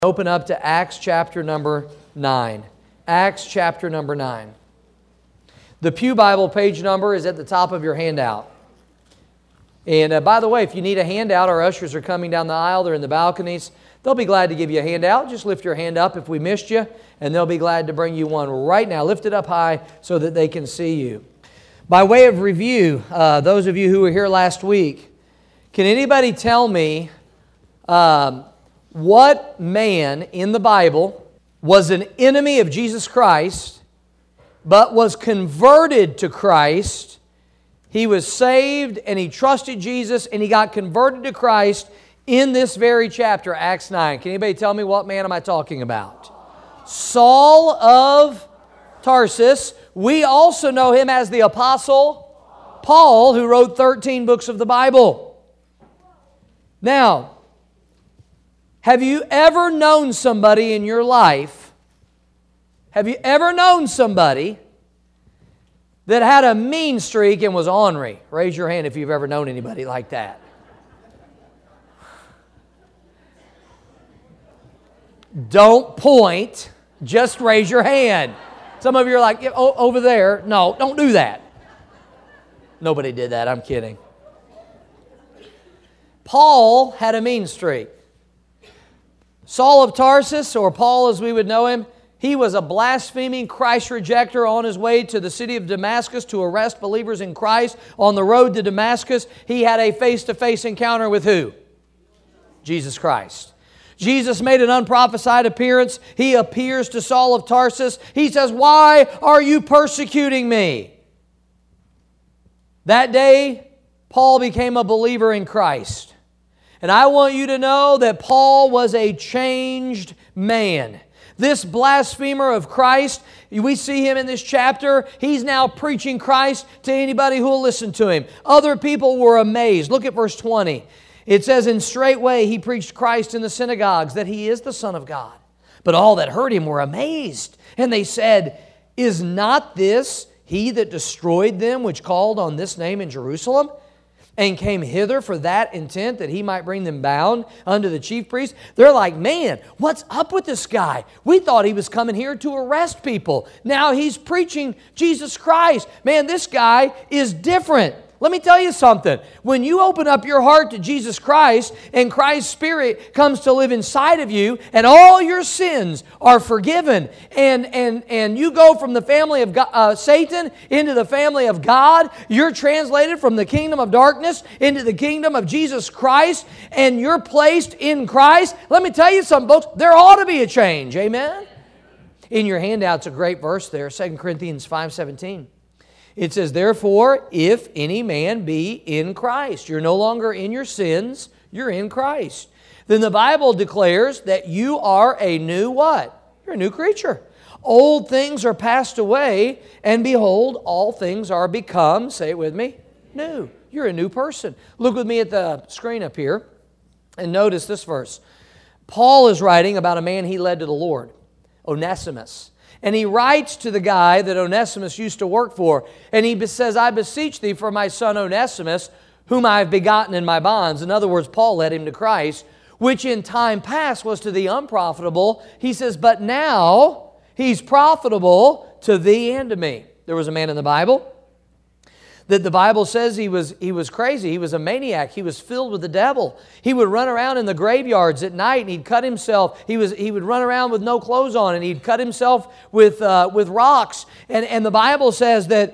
Open up to Acts chapter number 9. Acts chapter number 9. The Pew Bible page number is at the top of your handout. And by the way, if you need a handout, our ushers are coming down the aisle. They're in the balconies. They'll be glad to give you a handout. Just lift your hand up if we missed you, and they'll be glad to bring you one right now. Lift it up high so that they can see you. By way of review, those of you who were here last week, can anybody tell me what man in the Bible was an enemy of Jesus Christ, but was converted to Christ? He was saved and he trusted Jesus and he got converted to Christ in this very chapter, Acts 9. Can anybody tell me what man am I talking about? Saul of Tarsus. We also know him as the Apostle Paul, who wrote 13 books of the Bible. Now, have you ever known somebody in your life, have you ever known somebody that had a mean streak and was ornery? Raise your hand if you've ever known anybody like that. Don't point, just raise your hand. Some of you are like, over there. No, don't do that. Nobody did that, I'm kidding. Paul had a mean streak. Saul of Tarsus, or Paul as we would know him, he was a blaspheming Christ rejecter on his way to the city of Damascus to arrest believers in Christ. On the road to Damascus, he had a face-to-face encounter with who? Jesus Christ. Jesus made an unprophesied appearance. He appears to Saul of Tarsus. He says, "Why are you persecuting me?" That day, Paul became a believer in Christ. And I want you to know that Paul was a changed man. This blasphemer of Christ, we see him in this chapter. He's now preaching Christ to anybody who will listen to him. Other people were amazed. Look at verse 20. It says, "And straightway he preached Christ in the synagogues, that he is the Son of God. But all that heard him were amazed. And they said, Is not this he that destroyed them which called on this name in Jerusalem? And came hither for that intent, that he might bring them bound unto the chief priests?" They're like, "Man, what's up with this guy? We thought he was coming here to arrest people. Now he's preaching Jesus Christ. Man, this guy is different." Let me tell you something. When you open up your heart to Jesus Christ and Christ's Spirit comes to live inside of you and all your sins are forgiven and you go from the family of God, Satan into the family of God, you're translated from the kingdom of darkness into the kingdom of Jesus Christ, and you're placed in Christ. Let me tell you something, folks. There ought to be a change. Amen? In your handout's a great verse there, 2 Corinthians 5:17. It says, "Therefore, if any man be in Christ," you're no longer in your sins, you're in Christ. Then the Bible declares that you are a new what? You're a new creature. "Old things are passed away, and behold, all things are become," say it with me, "new." You're a new person. Look with me at the screen up here, and notice this verse. Paul is writing about a man he led to the Lord, Onesimus. And he writes to the guy that Onesimus used to work for. And he says, "I beseech thee for my son Onesimus, whom I have begotten in my bonds." In other words, Paul led him to Christ, "which in time past was to thee unprofitable." He says, "But now he's profitable to thee and to me." There was a man in the Bible that the Bible says he was crazy. He was a maniac. He was filled with the devil. He would run around in the graveyards at night and he'd cut himself. He would run around with no clothes on and he'd cut himself with rocks. And the Bible says that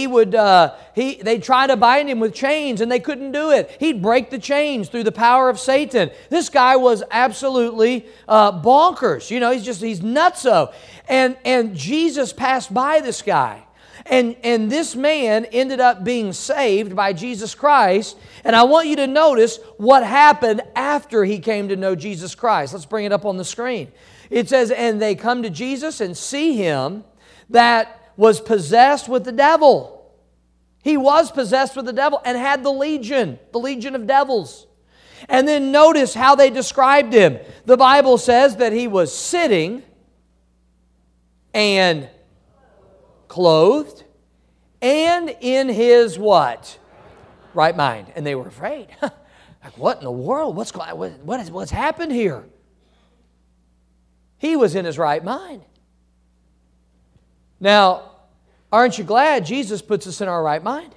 they'd try to bind him with chains and they couldn't do it. He'd break the chains through the power of Satan. This guy was absolutely bonkers. You know, he's nutso. And Jesus passed by this guy. And this man ended up being saved by Jesus Christ. And I want you to notice what happened after he came to know Jesus Christ. Let's bring it up on the screen. It says, "And they come to Jesus and see him that was possessed with the devil." He was possessed with the devil and had the legion of devils. And then notice how they described him. The Bible says that he was sitting and clothed, and in his what? Right mind. And they were afraid. Like, what in the world? What's happened here? He was in his right mind. Now, aren't you glad Jesus puts us in our right mind?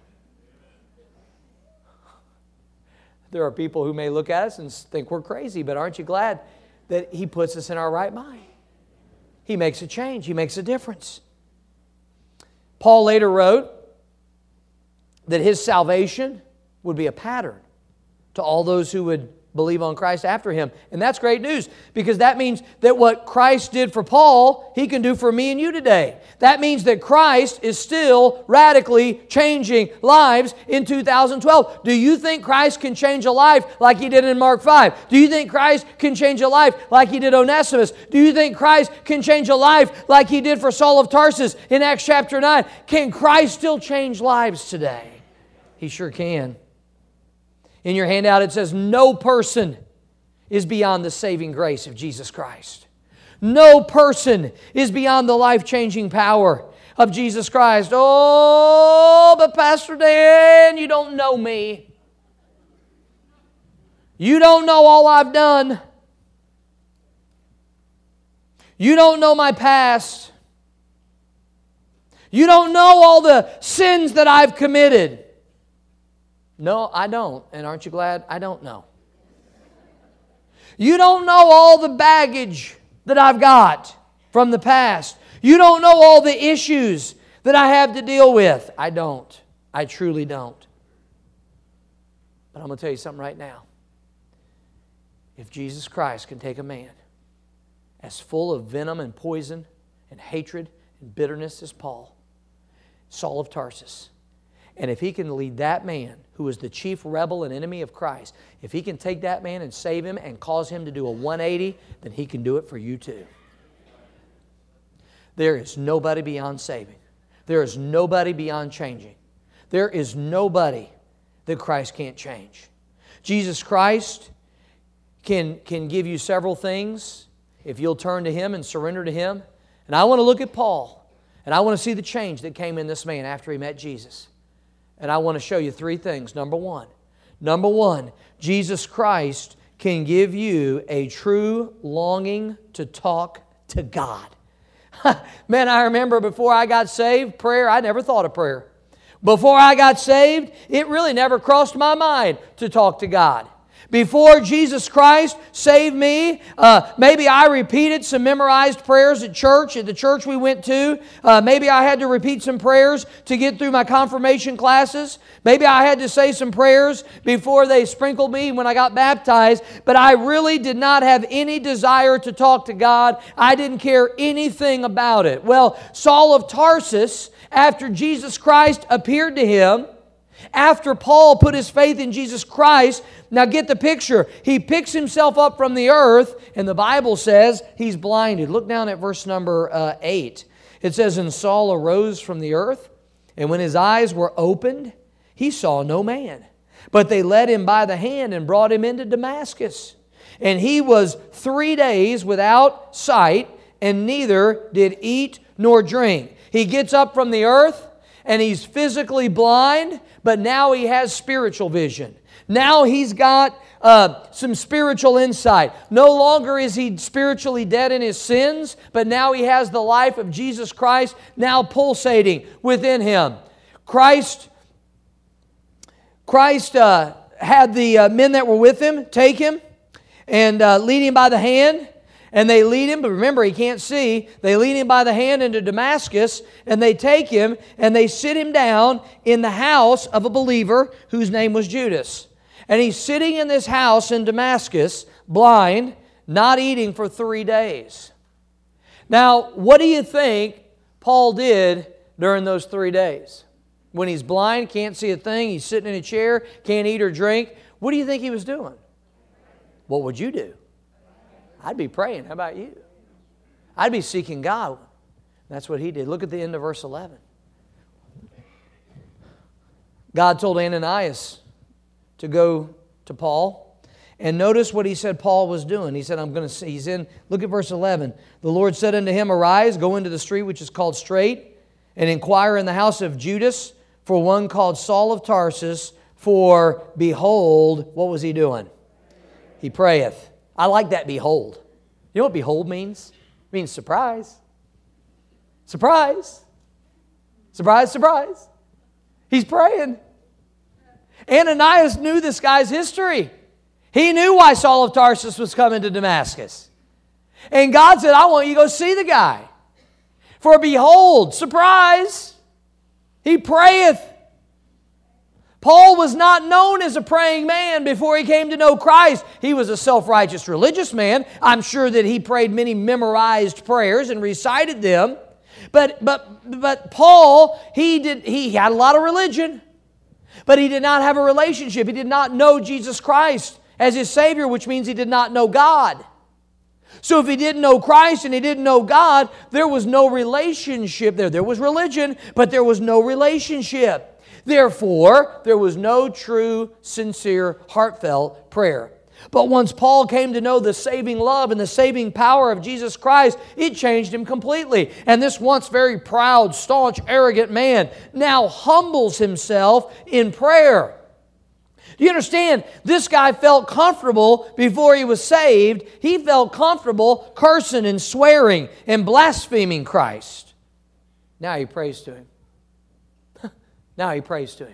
There are people who may look at us and think we're crazy, but aren't you glad that He puts us in our right mind? He makes a change. He makes a difference. Paul later wrote that his salvation would be a pattern to all those who would believe on Christ after him. And that's great news, because that means that what Christ did for Paul, He can do for me and you today. That means that Christ is still radically changing lives in 2012. Do you think Christ can change a life like He did in Mark 5? Do you think Christ can change a life like He did Onesimus? Do you think Christ can change a life like He did for Saul of Tarsus in Acts chapter 9? Can Christ still change lives today? He sure can. In your handout it says, no person is beyond the saving grace of Jesus Christ. No person is beyond the life-changing power of Jesus Christ. Oh, but Pastor Dan, you don't know me. You don't know all I've done. You don't know my past. You don't know all the sins that I've committed. No, I don't. And aren't you glad I don't know? You don't know all the baggage that I've got from the past. You don't know all the issues that I have to deal with. I don't. I truly don't. But I'm going to tell you something right now. If Jesus Christ can take a man as full of venom and poison and hatred and bitterness as Paul, Saul of Tarsus, and if He can lead that man, who is the chief rebel and enemy of Christ, if He can take that man and save him and cause him to do a 180, then He can do it for you too. There is nobody beyond saving. There is nobody beyond changing. There is nobody that Christ can't change. Jesus Christ can give you several things if you'll turn to Him and surrender to Him. And I want to look at Paul, and I want to see the change that came in this man after he met Jesus. And I want to show you three things. Number one, Jesus Christ can give you a true longing to talk to God. Man, I remember before I got saved, prayer, I never thought of prayer. Before I got saved, it really never crossed my mind to talk to God. Before Jesus Christ saved me, maybe I repeated some memorized prayers at the church we went to. Maybe I had to repeat some prayers to get through my confirmation classes. Maybe I had to say some prayers before they sprinkled me when I got baptized. But I really did not have any desire to talk to God. I didn't care anything about it. Well, Saul of Tarsus, after Jesus Christ appeared to him, after Paul put his faith in Jesus Christ, now get the picture. He picks himself up from the earth, and the Bible says he's blinded. Look down at verse number 8. It says, "And Saul arose from the earth, and when his eyes were opened, he saw no man. But they led him by the hand and brought him into Damascus. And he was 3 days without sight, and neither did eat nor drink." He gets up from the earth, and he's physically blind, but now he has spiritual vision. Now he's got some spiritual insight. No longer is he spiritually dead in his sins, but now he has the life of Jesus Christ now pulsating within him. Christ had the men that were with him take him and lead him by the hand. And they lead him, but remember, he can't see. They lead him by the hand into Damascus, and they take him, and they sit him down in the house of a believer whose name was Judas. And he's sitting in this house in Damascus, blind, not eating for 3 days. Now, what do you think Paul did during those 3 days? When he's blind, can't see a thing, he's sitting in a chair, can't eat or drink, what do you think he was doing? What would you do? I'd be praying. How about you? I'd be seeking God. That's what he did. Look at the end of verse 11. God told Ananias to go to Paul. And notice what he said Paul was doing. He said, look at verse 11. The Lord said unto him, "Arise, go into the street which is called Straight, and inquire in the house of Judas for one called Saul of Tarsus, for behold," what was he doing? He prayeth. I like that behold. You know what behold means? It means surprise. Surprise. Surprise, surprise. He's praying. Ananias knew this guy's history. He knew why Saul of Tarsus was coming to Damascus. And God said, I want you to go see the guy. For behold, surprise, he prayeth. Paul was not known as a praying man before he came to know Christ. He was a self-righteous religious man. I'm sure that he prayed many memorized prayers and recited them. But Paul, he had a lot of religion, but he did not have a relationship. He did not know Jesus Christ as his Savior, which means he did not know God. So if he didn't know Christ and he didn't know God, there was no relationship there. There was religion, but there was no relationship. Therefore, there was no true, sincere, heartfelt prayer. But once Paul came to know the saving love and the saving power of Jesus Christ, it changed him completely. And this once very proud, staunch, arrogant man now humbles himself in prayer. Do you understand? This guy felt comfortable before he was saved. He felt comfortable cursing and swearing and blaspheming Christ. Now he prays to Him. Now he prays to Him.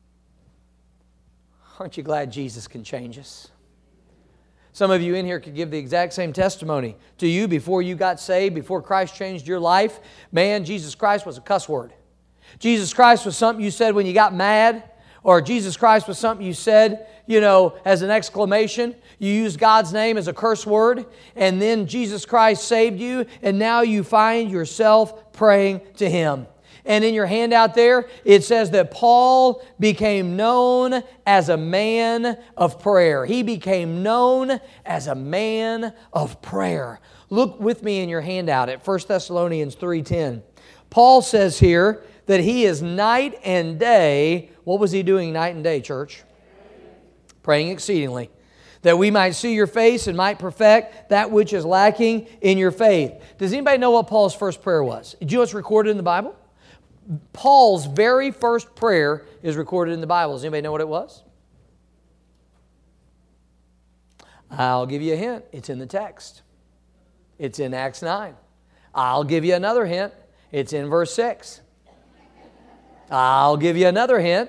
Aren't you glad Jesus can change us? Some of you in here could give the exact same testimony to you before you got saved, before Christ changed your life. Man, Jesus Christ was a cuss word. Jesus Christ was something you said when you got mad, or Jesus Christ was something you said, as an exclamation. You used God's name as a curse word, and then Jesus Christ saved you, and now you find yourself praying to Him. And in your handout there, it says that Paul became known as a man of prayer. He became known as a man of prayer. Look with me in your handout at 1 Thessalonians 3:10. Paul says here that he is night and day. What was he doing night and day, church? Praying exceedingly, that we might see your face and might perfect that which is lacking in your faith. Does anybody know what Paul's first prayer was? Do you know what's recorded in the Bible? Paul's very first prayer is recorded in the Bible. Does anybody know what it was? I'll give you a hint. It's in the text. It's in Acts 9. I'll give you another hint. It's in verse 6. I'll give you another hint.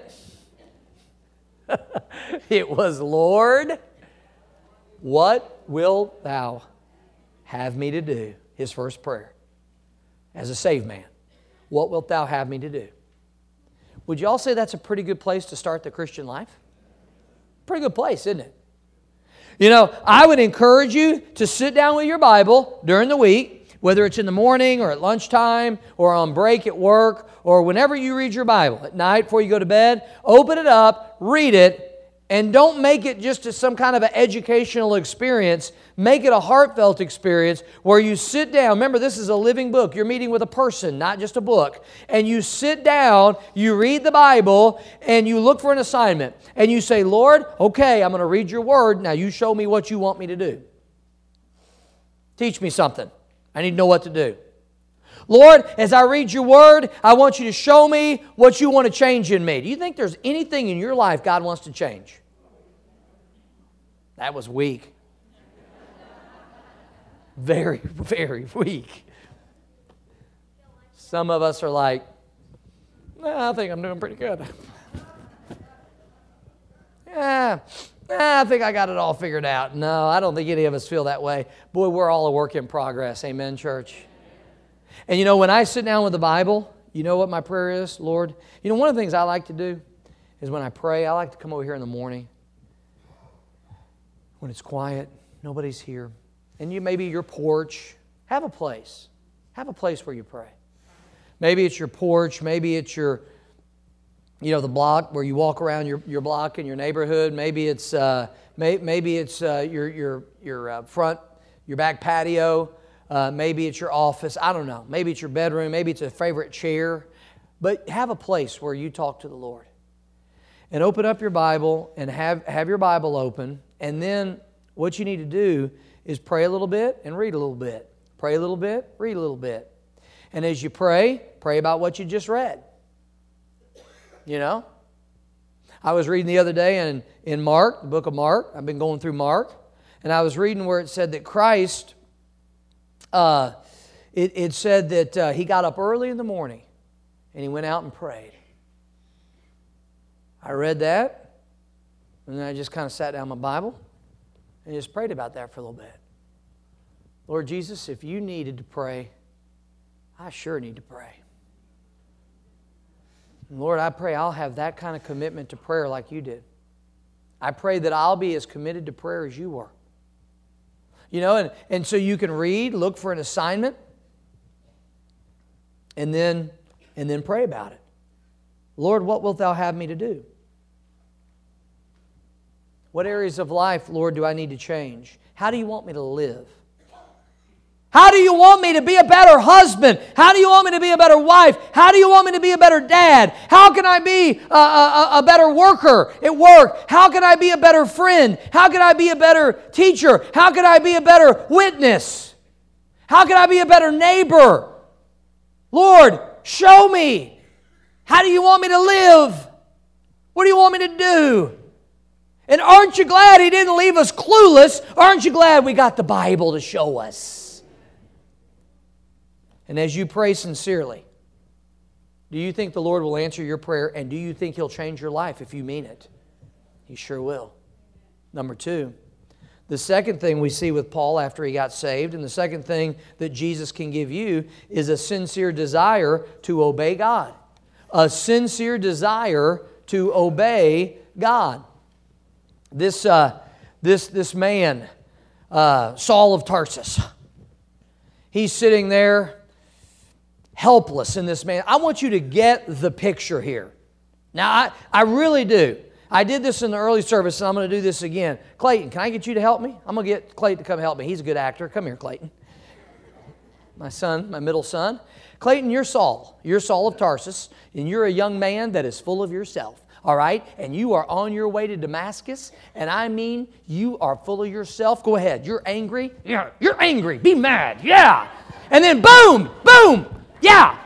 It was, Lord, what wilt Thou have me to do? His first prayer as a saved man. What wilt Thou have me to do? Would you all say that's a pretty good place to start the Christian life? Pretty good place, isn't it? I would encourage you to sit down with your Bible during the week, whether it's in the morning or at lunchtime or on break at work or whenever you read your Bible. At night before you go to bed, open it up, read it, and don't make it just as some kind of an educational experience. Make it a heartfelt experience where you sit down. Remember, this is a living book. You're meeting with a person, not just a book. And you sit down, you read the Bible, and you look for an assignment. And you say, Lord, okay, I'm going to read your word. Now you show me what you want me to do. Teach me something. I need to know what to do. Lord, as I read your word, I want you to show me what you want to change in me. Do you think there's anything in your life God wants to change? That was weak. Very, very weak. Some of us are like, I think I'm doing pretty good. I think I got it all figured out. No, I don't think any of us feel that way. Boy, we're all a work in progress. Amen, church? And when I sit down with the Bible, you know what my prayer is? Lord, one of the things I like to do is when I pray, I like to come over here in the morning when it's quiet, nobody's here. And maybe your porch, have a place. Have a place where you pray. Maybe it's your porch, maybe it's your, the block where you walk around your block in your neighborhood. Maybe it's your front, your back patio. Maybe it's your office. I don't know. Maybe it's your bedroom. Maybe it's a favorite chair. But have a place where you talk to the Lord. And open up your Bible and have your Bible open. And then what you need to do is pray a little bit and read a little bit. Pray a little bit, read a little bit. And as you pray about what you just read. I was reading the other day in Mark, the book of Mark. I've been going through Mark. And I was reading where it said that Christ it said that he got up early in the morning and he went out and prayed. I read that, and then I just kind of sat down my Bible and just prayed about that for a little bit. Lord Jesus, if you needed to pray, I sure need to pray. And Lord, I pray I'll have that kind of commitment to prayer like you did. I pray that I'll be as committed to prayer as you were. You know, and so you can read, look for an assignment, and then pray about it. Lord, what wilt thou have me to do? What areas of life, Lord, do I need to change? How do you want me to live? How do you want me to be a better husband? How do you want me to be a better wife? How do you want me to be a better dad? How can I be a better worker at work? How can I be a better friend? How can I be a better teacher? How can I be a better witness? How can I be a better neighbor? Lord, show me. How do you want me to live? What do you want me to do? And aren't you glad He didn't leave us clueless? Aren't you glad we got the Bible to show us? And as you pray sincerely, do you think the Lord will answer your prayer, and do you think He'll change your life if you mean it? He sure will. Number two, the second thing we see with Paul after he got saved, and the second thing that Jesus can give you, is a sincere desire to obey God. A sincere desire to obey God. This man, Saul of Tarsus, he's sitting there helpless in this man. I want you to get the picture here. Now, I really do. I did this in the early service, and I'm going to do this again. Clayton, can I get you to help me? I'm going to get Clayton to come help me. He's a good actor. Come here, Clayton. My son, my middle son. Clayton, you're Saul. You're Saul of Tarsus, and you're a young man that is full of yourself. All right? And you are on your way to Damascus, and I mean, you are full of yourself. Go ahead. You're angry. Yeah, you're angry. Be mad. Yeah. And then boom, boom. Yeah.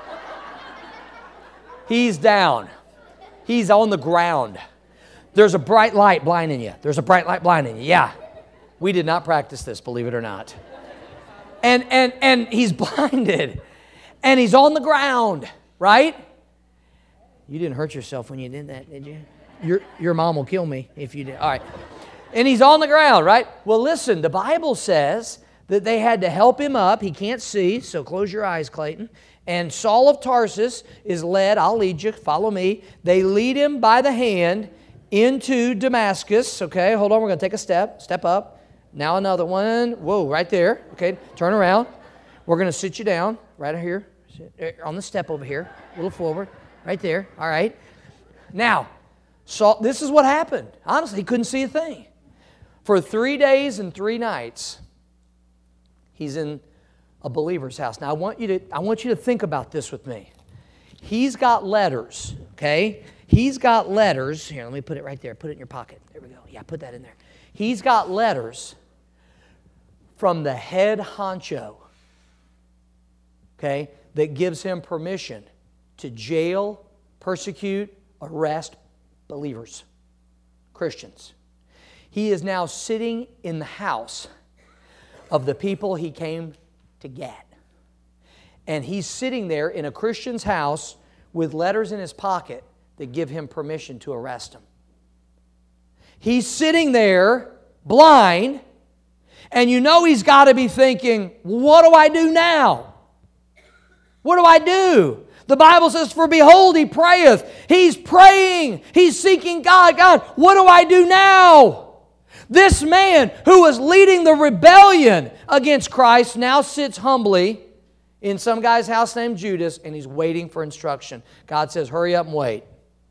He's down. He's on the ground. There's a bright light blinding you. There's a bright light blinding you. Yeah. We did not practice this, believe it or not. And he's blinded. And he's on the ground, right? You didn't hurt yourself when you did that, did you? Your mom will kill me if you did. All right. And he's on the ground, right? Well, listen, the Bible says that they had to help him up. He can't see, so close your eyes, Clayton. And Saul of Tarsus is led, I'll lead you, follow me. They lead him by the hand into Damascus. Okay, hold on, we're going to take a step up. Now another one. Whoa, right there. Okay, turn around. We're going to sit you down right here, on the step over here, a little forward, right there. All right. Now, Saul, this is what happened. Honestly, he couldn't see a thing. For 3 days and 3 nights, he's in a believer's house. Now, I want you to think about this with me. He's got letters, okay? He's got letters. Here, let me put it right there. Put it in your pocket. There we go. Yeah, put that in there. He's got letters from the head honcho, okay, that gives him permission to jail, persecute, arrest believers, Christians. He is now sitting in the house of the people he came to get. And he's sitting there in a Christian's house with letters in his pocket that give him permission to arrest him. He's sitting there blind, and you know he's got to be thinking, what do I do now? What do I do? The Bible says, for behold, he prayeth. He's praying. He's seeking God. God, what do I do now? This man who was leading the rebellion against Christ now sits humbly in some guy's house named Judas, and he's waiting for instruction. God says, hurry up and wait.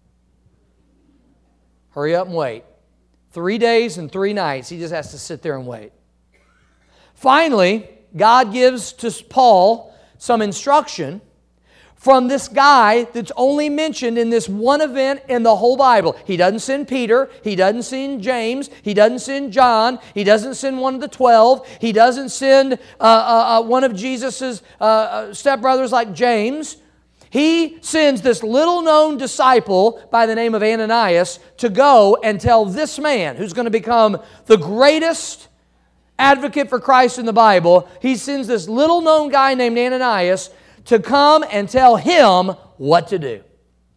Hurry up and wait. 3 days and 3 nights, he just has to sit there and wait. Finally, God gives to Paul some instruction from this guy that's only mentioned in this one event in the whole Bible. He doesn't send Peter. He doesn't send James. He doesn't send John. He doesn't send one of the 12. He doesn't send one of Jesus' stepbrothers like James. He sends this little-known disciple by the name of Ananias to go and tell this man, who's going to become the greatest advocate for Christ in the Bible, he sends this little known guy named Ananias to come and tell him what to do.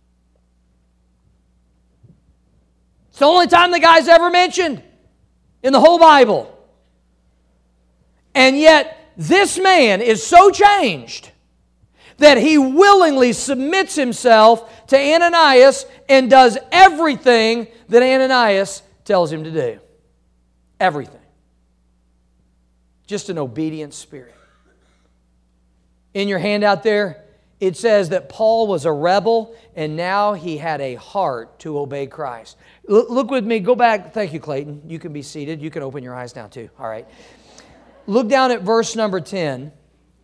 It's the only time the guy's ever mentioned in the whole Bible. And yet, this man is so changed that he willingly submits himself to Ananias and does everything that Ananias tells him to do. Everything. Just an obedient spirit. In your handout there, it says that Paul was a rebel and now he had a heart to obey Christ. Look with me, go back. Thank you, Clayton. You can be seated. You can open your eyes now too. All right. Look down at verse number 10.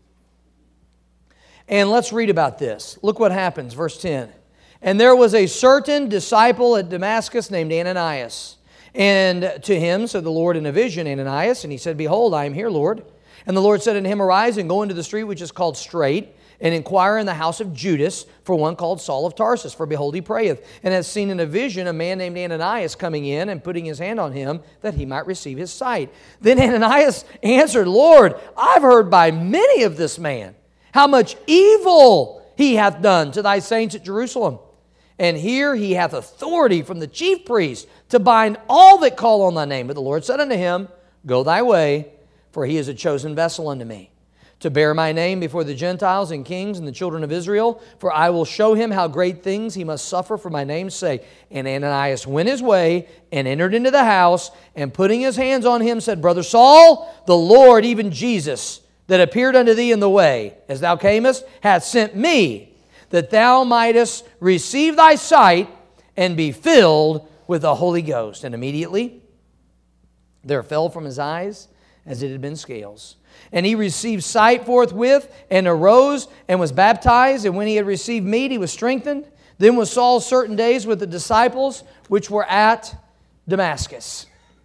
And let's read about this. Look what happens, verse 10. And there was a certain disciple at Damascus named Ananias. And to him said the Lord in a vision, Ananias. And he said, Behold, I am here, Lord. And the Lord said unto him, Arise and go into the street which is called Straight, and inquire in the house of Judas for one called Saul of Tarsus. For behold, he prayeth, and hath seen in a vision a man named Ananias coming in and putting his hand on him, that he might receive his sight. Then Ananias answered, Lord, I've heard by many of this man, how much evil he hath done to thy saints at Jerusalem. And here he hath authority from the chief priest to bind all that call on thy name. But the Lord said unto him, Go thy way, for he is a chosen vessel unto me, to bear my name before the Gentiles and kings and the children of Israel. For I will show him how great things he must suffer for my name's sake. And Ananias went his way and entered into the house, and putting his hands on him said, Brother Saul, the Lord, even Jesus, that appeared unto thee in the way, as thou camest, hath sent me, that thou mightest receive thy sight and be filled with the Holy Ghost. And immediately there fell from his eyes as it had been scales. And he received sight forthwith, and arose, and was baptized. And when he had received meat, he was strengthened. Then was Saul certain days with the disciples which were at Damascus.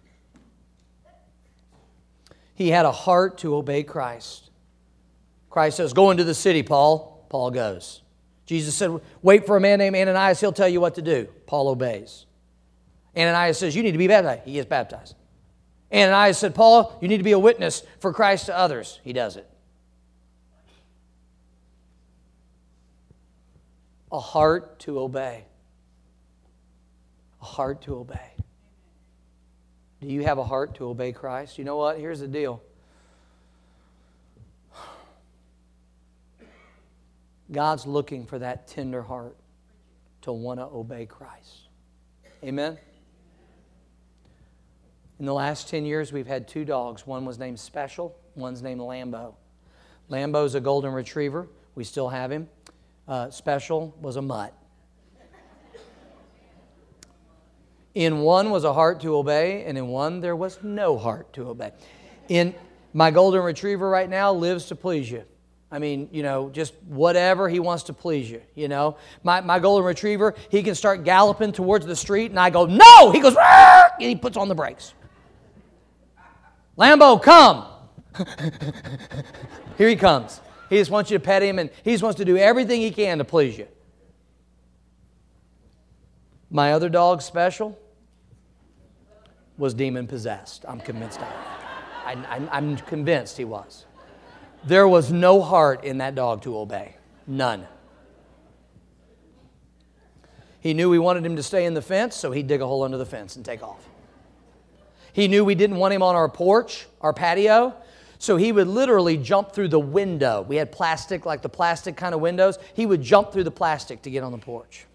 He had a heart to obey Christ. Christ says, Go into the city, Paul. Paul goes. Jesus said, Wait for a man named Ananias. He'll tell you what to do. Paul obeys. Ananias says, You need to be baptized. He gets baptized. Ananias said, Paul, you need to be a witness for Christ to others. He does it. A heart to obey. A heart to obey. Do you have a heart to obey Christ? You know what? Here's the deal. God's looking for that tender heart to want to obey Christ. Amen? In the last 10 years, we've had 2 dogs. One was named Special. One's named Lambo. Lambo's a golden retriever. We still have him. Special was a mutt. In one was a heart to obey, and in one there was no heart to obey. In my golden retriever right now lives to please you. I mean, just whatever he wants to please you, My golden retriever, he can start galloping towards the street, and I go, no! He goes, Arr! And he puts on the brakes. Lambo, come! Here he comes. He just wants you to pet him, and he just wants to do everything he can to please you. My other dog, Special, was demon-possessed. I'm convinced of it. I'm convinced he was. There was no heart in that dog to obey. None. He knew we wanted him to stay in the fence, so he'd dig a hole under the fence and take off. He knew we didn't want him on our porch, our patio, so he would literally jump through the window. We had plastic, like the plastic kind of windows. He would jump through the plastic to get on the porch.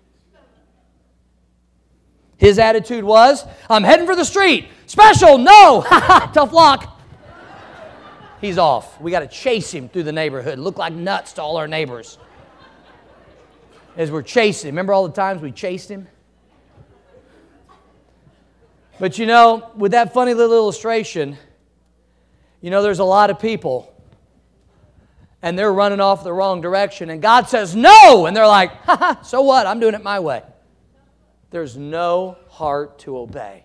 His attitude was, I'm heading for the street. Special, no! Tough luck. He's off. We got to chase him through the neighborhood. Look like nuts to all our neighbors. As we're chasing him. Remember all the times we chased him? But with that funny little illustration, there's a lot of people and they're running off the wrong direction and God says no, and they're like, so what? I'm doing it my way. There's no heart to obey.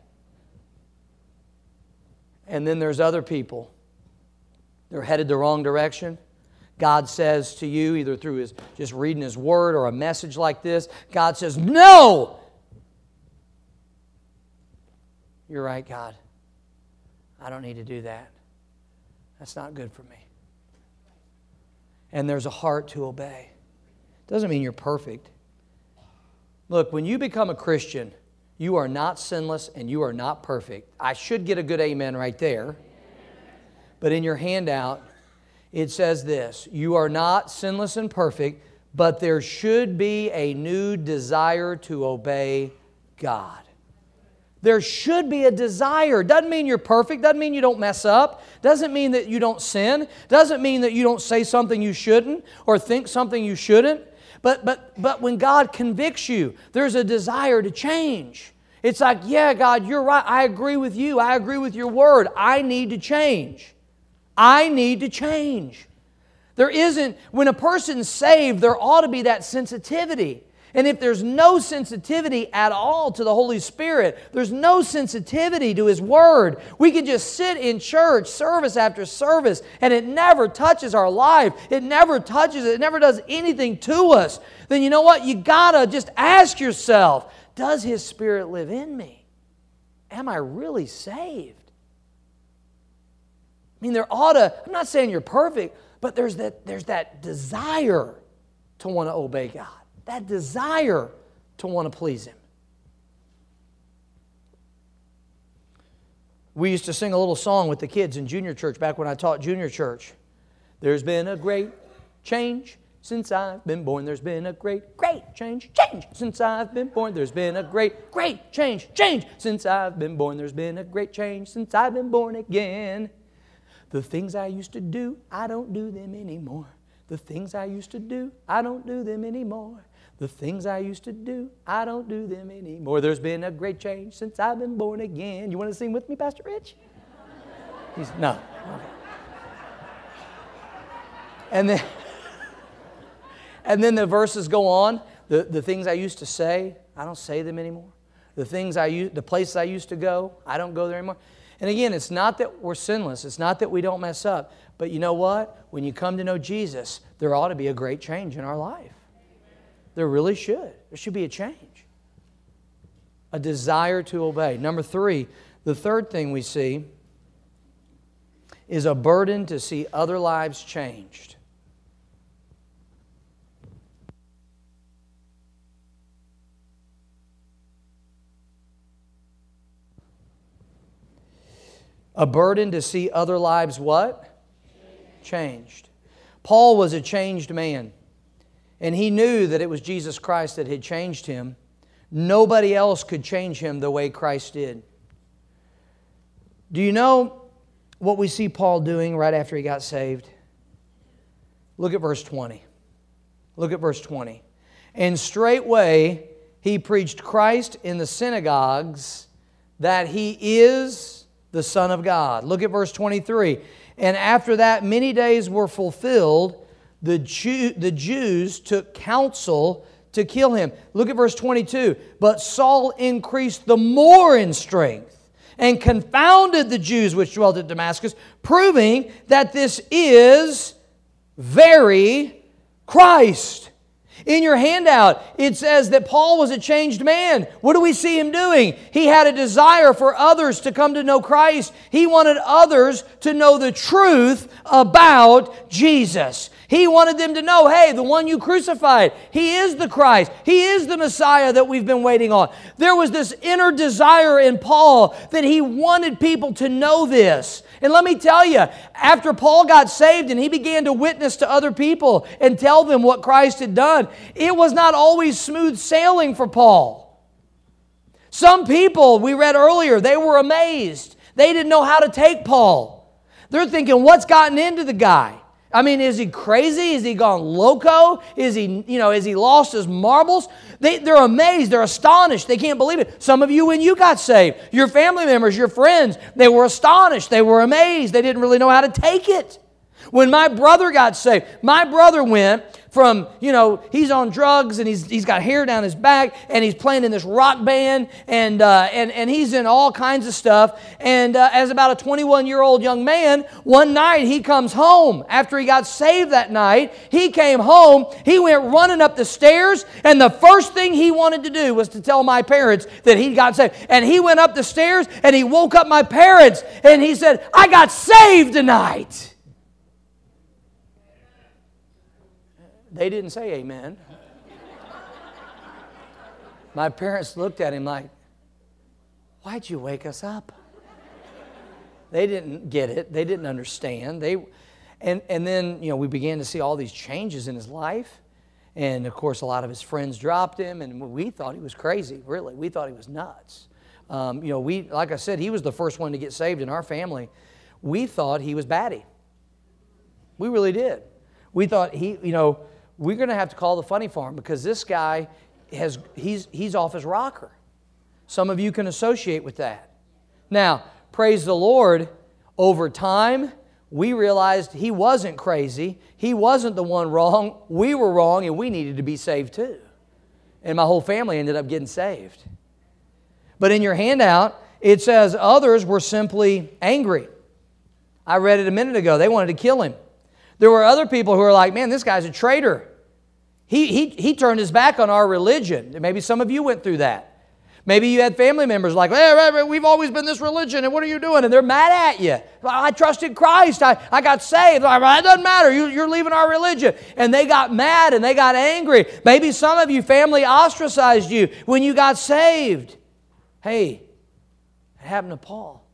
And then there's other people. They're headed the wrong direction. God says to you, either through just reading His Word or a message like this, God says, no! You're right, God. I don't need to do that. That's not good for me. And there's a heart to obey. Doesn't mean you're perfect. Look, when you become a Christian, you are not sinless and you are not perfect. I should get a good amen right there. But in your handout, it says this: you are not sinless and perfect, but there should be a new desire to obey God. There should be a desire. Doesn't mean you're perfect. Doesn't mean you don't mess up. Doesn't mean that you don't sin. Doesn't mean that you don't say something you shouldn't or think something you shouldn't. But when God convicts you, there's a desire to change. It's like, yeah, God, you're right. I agree with you. I agree with your word. I need to change. I need to change. There isn't, when a person's saved, there ought to be that sensitivity. And if there's no sensitivity at all to the Holy Spirit, there's no sensitivity to His Word, we can just sit in church service after service and it never touches our life. It never touches it. It never does anything to us. Then you know what? You gotta just ask yourself, does His Spirit live in me? Am I really saved? I mean, there ought to, I'm not saying you're perfect, but there's that desire to want to obey God. That desire to want to please Him. We used to sing a little song with the kids in junior church back when I taught junior church. There's been a great change since I've been born. There's been a great change since I've been born. There's been a great change since I've been born. There's been a great change since I've been born again. The things I used to do, I don't do them anymore. The things I used to do, I don't do them anymore. The things I used to do, I don't do them anymore. There's been a great change since I've been born again. You want to sing with me, Pastor Rich? No. Okay. And then the verses go on. The things I used to say, I don't say them anymore. The places I used to go, I don't go there anymore. And again, it's not that we're sinless. It's not that we don't mess up. But you know what? When you come to know Jesus, there ought to be a great change in our life. There really should. There should be a change. A desire to obey. Number 3, the third thing we see is a burden to see other lives changed. A burden to see other lives what? Changed. Paul was a changed man. And he knew that it was Jesus Christ that had changed him. Nobody else could change him the way Christ did. Do you know what we see Paul doing right after he got saved? Look at verse 20. Look at verse 20. And straightway he preached Christ in the synagogues, that He is the Son of God. Look at verse 23. And after that many days were fulfilled, the Jews took counsel to kill Him. Look at verse 22. But Saul increased the more in strength and confounded the Jews which dwelt at Damascus, proving that this is very Christ. In your handout, it says that Paul was a changed man. What do we see him doing? He had a desire for others to come to know Christ. He wanted others to know the truth about Jesus. He wanted them to know, hey, the one you crucified, He is the Christ. He is the Messiah that we've been waiting on. There was this inner desire in Paul that he wanted people to know this. And let me tell you, after Paul got saved and he began to witness to other people and tell them what Christ had done, it was not always smooth sailing for Paul. Some people, we read earlier, they were amazed. They didn't know how to take Paul. They're thinking, what's gotten into the guy? I mean, is he crazy? Is he gone loco? Is he lost his marbles? They're amazed. They're astonished. They can't believe it. Some of you, when you got saved, your family members, your friends, they were astonished. They were amazed. They didn't really know how to take it. When my brother got saved, my brother went from, he's on drugs and he's got hair down his back and he's playing in this rock band and he's in all kinds of stuff. And as about a 21-year-old young man, one night he comes home. After he got saved that night, he came home. He went running up the stairs, and the first thing he wanted to do was to tell my parents that he got saved. And he went up the stairs and he woke up my parents and he said, I got saved tonight. They didn't say amen. My parents looked at him like, why'd you wake us up? They didn't get it. They didn't understand. And then, we began to see all these changes in his life. And, of course, a lot of his friends dropped him, and we thought he was crazy, really. We thought he was nuts. Like I said, he was the first one to get saved in our family. We thought he was batty. We really did. We thought we're going to have to call the funny farm because this guy he's off his rocker. Some of you can associate with that. Now, praise the Lord, over time, we realized he wasn't crazy. He wasn't the one wrong. We were wrong, and we needed to be saved too. And my whole family ended up getting saved. But in your handout, it says others were simply angry. I read it a minute ago. They wanted to kill him. There were other people who were like, man, this guy's a traitor. He turned his back on our religion. Maybe some of you went through that. Maybe you had family members like, hey, we've always been this religion, and what are you doing? And they're mad at you. I trusted Christ. I got saved. It doesn't matter. You're leaving our religion. And they got mad and they got angry. Maybe some of you, family ostracized you when you got saved. Hey, it happened to Paul.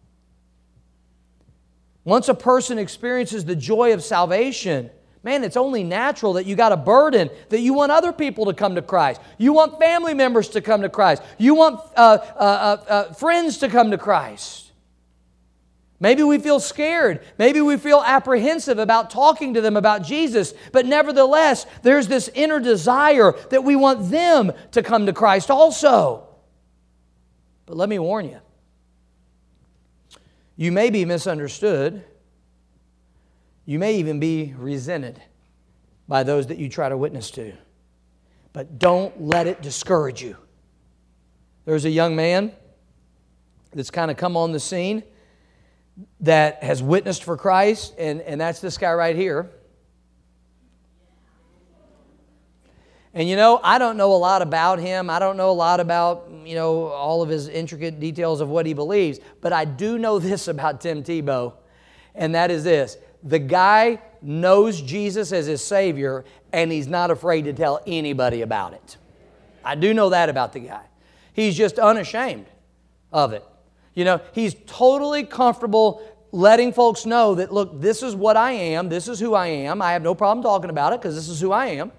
Once a person experiences the joy of salvation, man, it's only natural that you got a burden that you want other people to come to Christ. You want family members to come to Christ. You want friends to come to Christ. Maybe we feel scared. Maybe we feel apprehensive about talking to them about Jesus. But nevertheless, there's this inner desire that we want them to come to Christ also. But let me warn you. You may be misunderstood. You may even be resented by those that you try to witness to. But don't let it discourage you. There's a young man that's kind of come on the scene that has witnessed for Christ, and that's this guy right here. And I don't know a lot about him. I don't know a lot about, all of his intricate details of what he believes. But I do know this about Tim Tebow, and that is this. The guy knows Jesus as his Savior, and he's not afraid to tell anybody about it. I do know that about the guy. He's just unashamed of it. He's totally comfortable letting folks know that, look, this is what I am. This is who I am. I have no problem talking about it because this is who I am.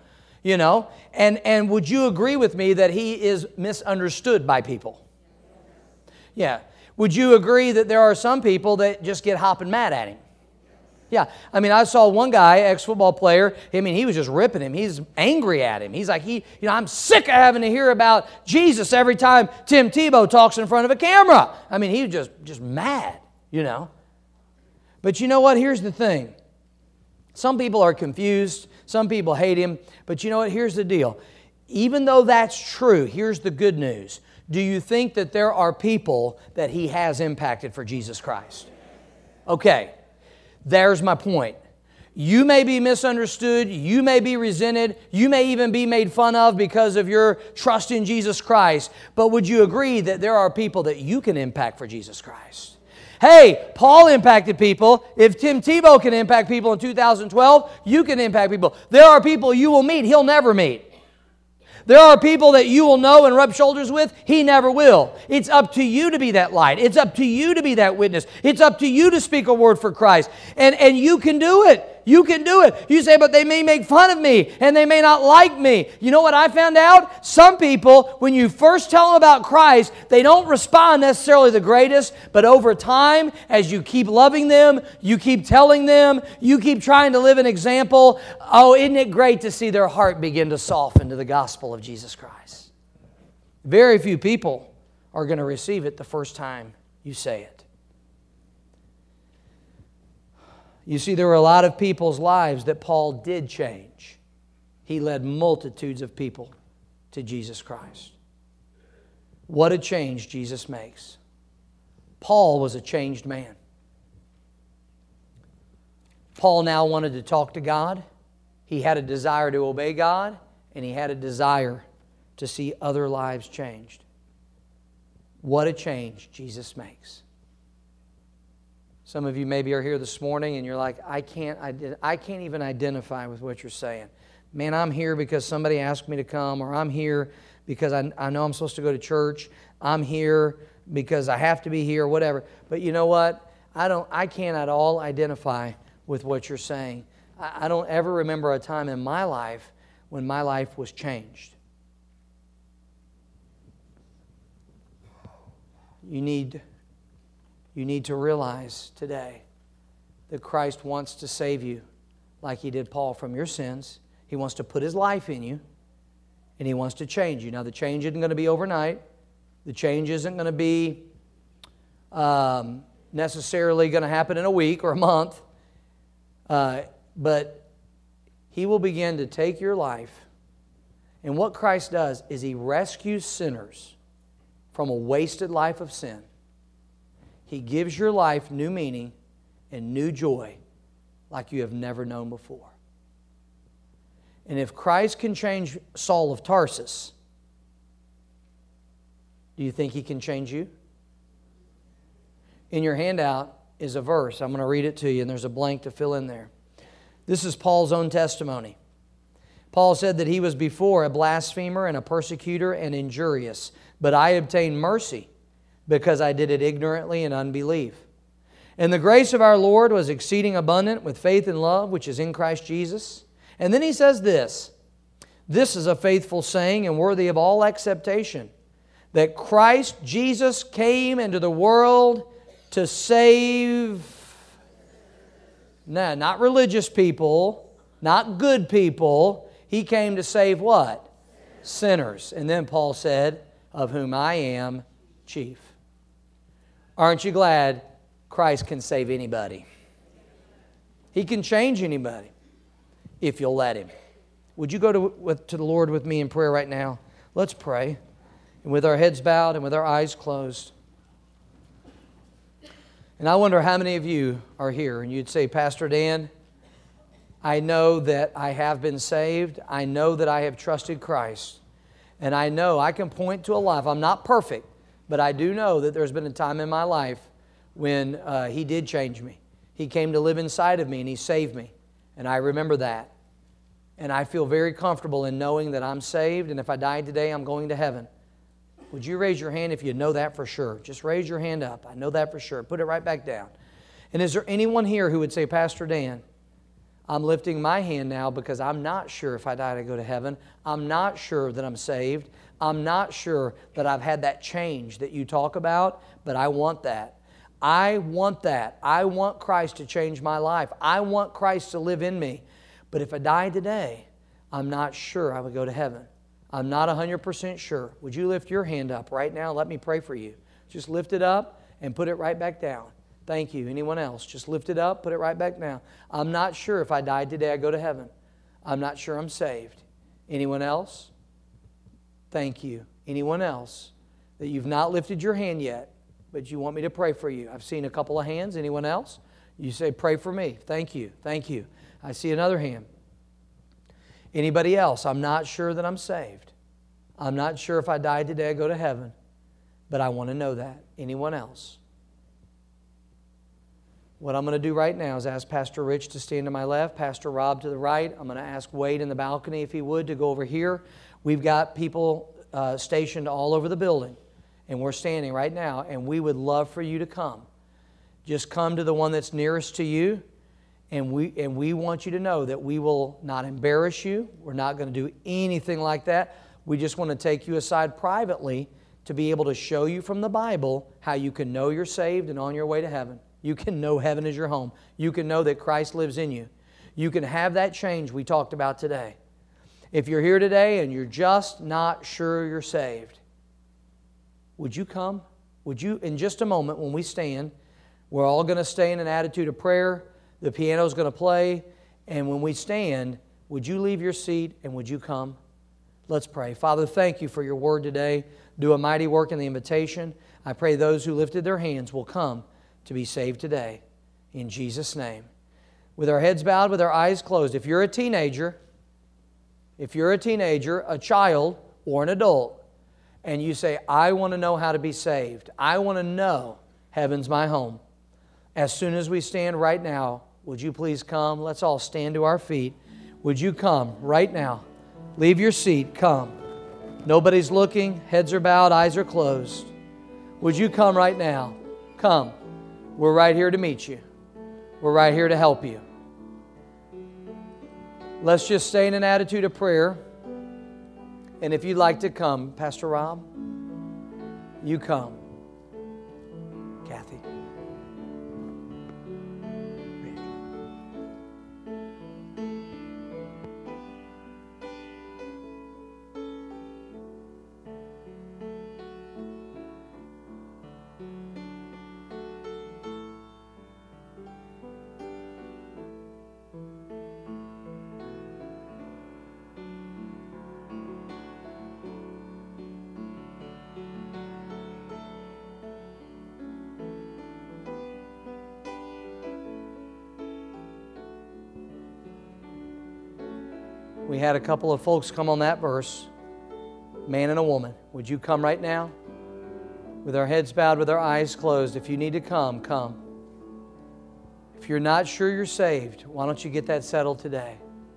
And would you agree with me that he is misunderstood by people? Yeah. Would you agree that there are some people that just get hopping mad at him? Yeah. I saw one guy, ex-football player, he was just ripping him. He's angry at him. He's like, I'm sick of having to hear about Jesus every time Tim Tebow talks in front of a camera. He was just mad, But you know what? Here's the thing. Some people are confused. Some people hate him. But you know what? Here's the deal. Even though that's true, here's the good news. Do you think that there are people that he has impacted for Jesus Christ? Okay. There's my point. You may be misunderstood. You may be resented. You may even be made fun of because of your trust in Jesus Christ. But would you agree that there are people that you can impact for Jesus Christ? Hey, Paul impacted people. If Tim Tebow can impact people in 2012, you can impact people. There are people you will meet he'll never meet. There are people that you will know and rub shoulders with, he never will. It's up to you to be that light. It's up to you to be that witness. It's up to you to speak a word for Christ. And you can do it. You can do it. You say, but they may make fun of me and they may not like me. You know what I found out? Some people, when you first tell them about Christ, they don't respond necessarily the greatest, but over time, as you keep loving them, you keep telling them, you keep trying to live an example, oh, isn't it great to see their heart begin to soften to the gospel of Jesus Christ? Very few people are going to receive it the first time you say it. You see, there were a lot of people's lives that Paul did change. He led multitudes of people to Jesus Christ. What a change Jesus makes. Paul was a changed man. Paul now wanted to talk to God. He had a desire to obey God, and he had a desire to see other lives changed. What a change Jesus makes. Some of you maybe are here this morning and you're like, I can't even identify with what you're saying. man, I'm here because somebody asked me to come, or I'm here because I know I'm supposed to go to church. I'm here because I have to be here, whatever. But you know what? I can't at all identify with what you're saying. I don't ever remember a time in my life when my life was changed. You need to realize today that Christ wants to save you like He did Paul from your sins. He wants to put His life in you, and He wants to change you. Now, the change isn't going to be overnight. The change isn't going to be necessarily going to happen in a week or a month. But He will begin to take your life. And what Christ does is He rescues sinners from a wasted life of sin. He gives your life new meaning and new joy like you have never known before. And if Christ can change Saul of Tarsus, do you think He can change you? In your handout is a verse. I'm going to read it to you, and there's a blank to fill in there. This is Paul's own testimony. Paul said that he was before a blasphemer and a persecutor and injurious, but I obtained mercy because I did it ignorantly in unbelief. And the grace of our Lord was exceeding abundant with faith and love, which is in Christ Jesus. And then he says this is a faithful saying and worthy of all acceptation, that Christ Jesus came into the world to save, not religious people, not good people. He came to save what? Sinners. And then Paul said, of whom I am chief. Aren't you glad Christ can save anybody? He can change anybody if you'll let Him. Would you go to the Lord with me in prayer right now? Let's pray. And with our heads bowed and with our eyes closed. And I wonder how many of you are here and you'd say, Pastor Dan, I know that I have been saved. I know that I have trusted Christ. And I know I can point to a life. I'm not perfect, but I do know that there's been a time in my life when He did change me. He came to live inside of me and He saved me. And I remember that. And I feel very comfortable in knowing that I'm saved, and if I died today, I'm going to heaven. Would you raise your hand if you know that for sure? Just raise your hand up. I know that for sure. Put it right back down. And is there anyone here who would say, Pastor Dan, I'm lifting my hand now because I'm not sure if I die to go to heaven. I'm not sure that I'm saved. I'm not sure that I've had that change that you talk about, but I want that. I want that. I want Christ to change my life. I want Christ to live in me. But if I die today, I'm not sure I would go to heaven. I'm not 100% sure. Would you lift your hand up right now? Let me pray for you. Just lift it up and put it right back down. Thank you. Anyone else? Just lift it up, put it right back down. I'm not sure if I died today, I go to heaven. I'm not sure I'm saved. Anyone else? Thank you. Anyone else that you've not lifted your hand yet, but you want me to pray for you? I've seen a couple of hands. Anyone else? You say, pray for me. Thank you. Thank you. I see another hand. Anybody else? I'm not sure that I'm saved. I'm not sure if I died today, I go to heaven, but I want to know that. Anyone else? What I'm going to do right now is ask Pastor Rich to stand to my left, Pastor Rob to the right. I'm going to ask Wade in the balcony, if he would, to go over here. We've got people stationed all over the building, and we're standing right now, and we would love for you to come. Just come to the one that's nearest to you, and we want you to know that we will not embarrass you. We're not going to do anything like that. We just want to take you aside privately to be able to show you from the Bible how you can know you're saved and on your way to heaven. You can know heaven is your home. You can know that Christ lives in you. You can have that change we talked about today. If you're here today and you're just not sure you're saved, would you come? Would you, in just a moment when we stand, we're all going to stay in an attitude of prayer. The piano's going to play. And when we stand, would you leave your seat and would you come? Let's pray. Father, thank you for your word today. Do a mighty work in the invitation. I pray those who lifted their hands will come to be saved today. In Jesus' name. With our heads bowed, with our eyes closed, if you're a teenager, a child, or an adult, and you say, I want to know how to be saved. I want to know heaven's my home. As soon as we stand right now, would you please come? Let's all stand to our feet. Would you come right now? Leave your seat. Come. Nobody's looking. Heads are bowed. Eyes are closed. Would you come right now? Come. We're right here to meet you. We're right here to help you. Let's just stay in an attitude of prayer. And if you'd like to come, Pastor Rob, you come. Kathy. We had a couple of folks come on that verse, man and a woman. Would you come right now? With our heads bowed, with our eyes closed. If you need to come, come. If you're not sure you're saved, why don't you get that settled today?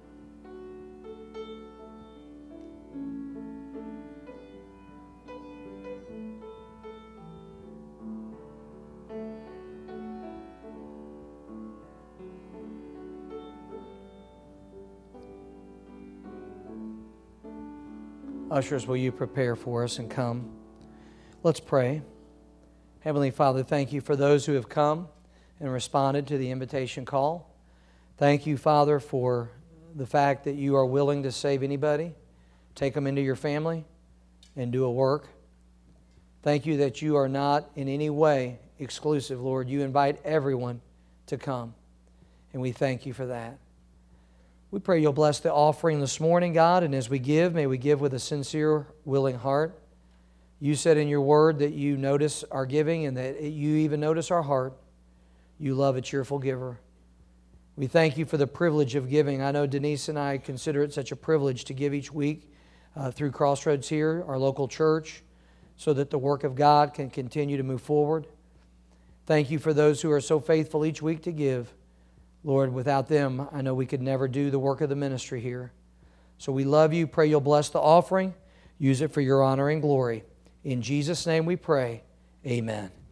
Ushers, will you prepare for us and come? Let's pray. Heavenly Father, thank you for those who have come and responded to the invitation call. Thank you, Father, for the fact that you are willing to save anybody, take them into your family, and do a work. Thank you that you are not in any way exclusive, Lord. You invite everyone to come, and we thank you for that. We pray you'll bless the offering this morning, God, and as we give, may we give with a sincere, willing heart. You said in your word that you notice our giving and that you even notice our heart. You love a cheerful giver. We thank you for the privilege of giving. I know Denise and I consider it such a privilege to give each week through Crossroads here, our local church, so that the work of God can continue to move forward. Thank you for those who are so faithful each week to give. Lord, without them, I know we could never do the work of the ministry here. So we love you. Pray you'll bless the offering. Use it for your honor and glory. In Jesus' name we pray. Amen.